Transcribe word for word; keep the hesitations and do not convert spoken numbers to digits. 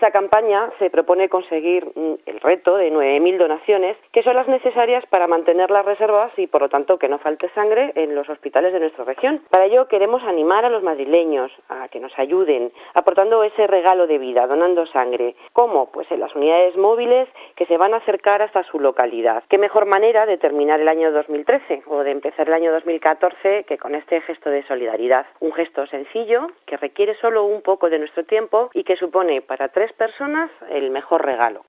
Esta campaña se propone conseguir el reto de nueve mil donaciones, que son las necesarias para mantener las reservas y, por lo tanto, que no falte sangre en los hospitales de nuestra región. Para ello queremos animar a los madrileños a que nos ayuden, aportando ese regalo de vida, donando sangre. ¿Cómo? Pues en las unidades móviles que se van a acercar hasta su localidad. ¿Qué mejor manera de terminar el año dos mil trece o de empezar el año dos mil catorce que con este gesto de solidaridad? Un gesto sencillo que requiere solo un poco de nuestro tiempo y que supone para tres personas el mejor regalo.